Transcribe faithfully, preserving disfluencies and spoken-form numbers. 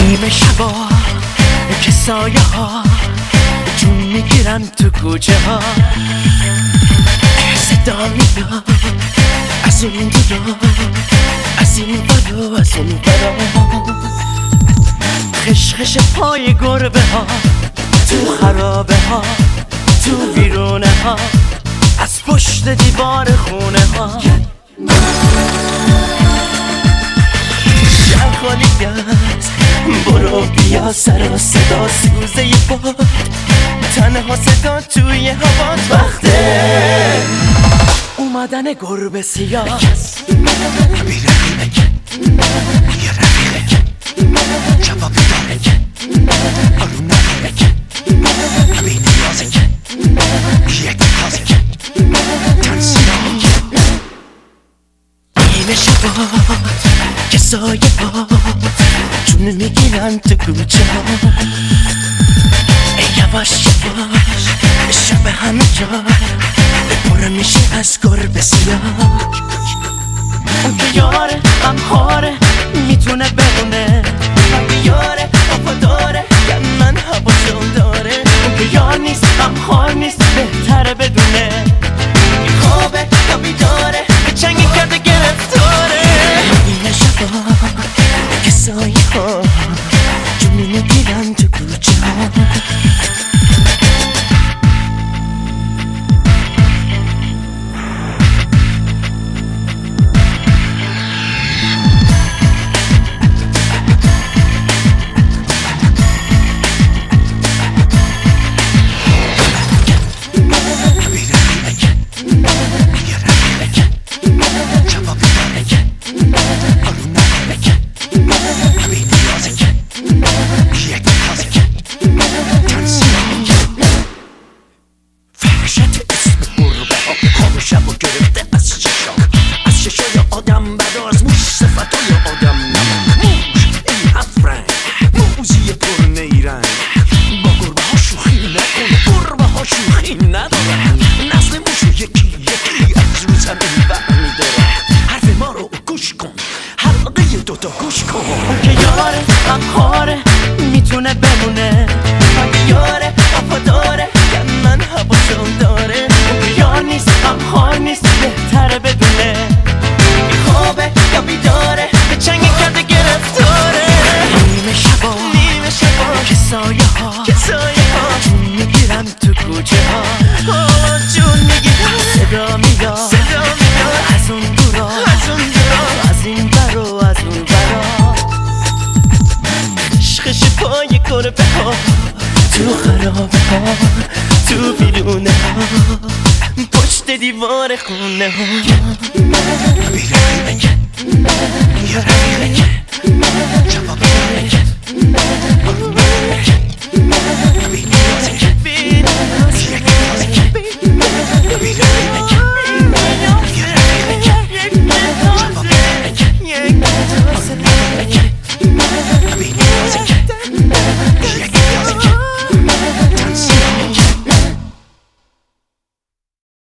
نیمه شبا که سایه ها جون میگیرن تو کوچه ها، صدا میاد از اون دورا، از این برا از اون برا، خشخش پای گربه ها تو خرابه ها، تو ویرونه ها، از پشت دیوار خونه ها. شهر خالی است، برو بیا سر و صدا سوزه ی باد، تنها صدا توی هوات وقته اومدن گربه سیاه. بی رقیبه یه رفیقه جوابی داره آروم نداره بی نیازه یک تازه تنسینا نیمه شبات که سایه ها جون میگیرن تو کوچه ها، یواش یواش شب همه جا پر میشه از گربه سیاه. اون که یاره غمخواره میتونه بمونه، اگه یاره وفاداره که من هواشو داره. اون که یار نیست غمخوار نیست بهتره بدونه، که خوابه یا بیداره که چنگی کرده گرفتاره. نیمه شبا که سایه ها جون میگیرن تو کوچه ها. شب و گرفته از چشا، از چشای آدم بدا، از موش صفتای آدم نمون موش این هفت رنگ موزی پر نیرنگ. با گربه ها شوخی نکن، گربه ها شوخی ندارن، نسل موشو یکی یکی از رو زمین برمیدارن. حرف ما رو گوش کن، حلقه دوتا گوش کن. اون که یاره غمخواره میتونه بمونه، اگه یاره وفاداره که من هواشو داره. اون که یار نیست غمخوار نیست بهتره بدونه، که خوابه یا بیداره به چنگی کرده گرفتاره. نیمه شبا نیمه شبا که سایه ها که سایه ها جون میگیرن تو کوچه ها، جون میگیرن صدا میاد صدا میاد از اون دورا از اون دورا، از این برا از اون برا، خشخش پای گربه ها تو خرابه ها، تو بیرونه ها، پشت دیوار خونه ها. بی رقیبه یه رقیبه جواب داره